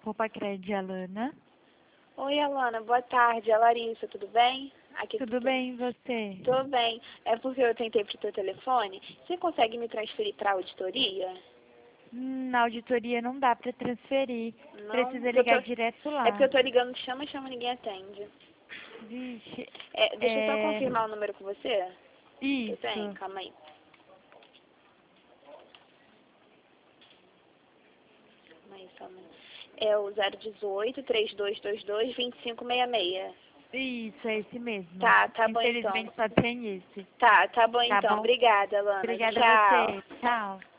Copa Cred, Alana. Oi, Alana, boa tarde. É a Larissa, tudo bem? Aqui Tudo bem, e você? Tô bem. É porque eu tentei pro teu telefone. Você consegue me transferir pra auditoria? Na auditoria não dá pra transferir. Não, Precisa porque eu ligar tô... direto É lá. porque eu tô ligando, chama, ninguém atende. Vixe, Deixa eu só confirmar o número com você. Eu tenho, Isso. calma aí. Calma aí, só um minuto. É o 018-3222-2566. Isso, é esse mesmo. Tá bom então. Infelizmente só tem esse. Tá bom Tá então. bom? Obrigada, Alana. Obrigada a Tchau. você. Tchau.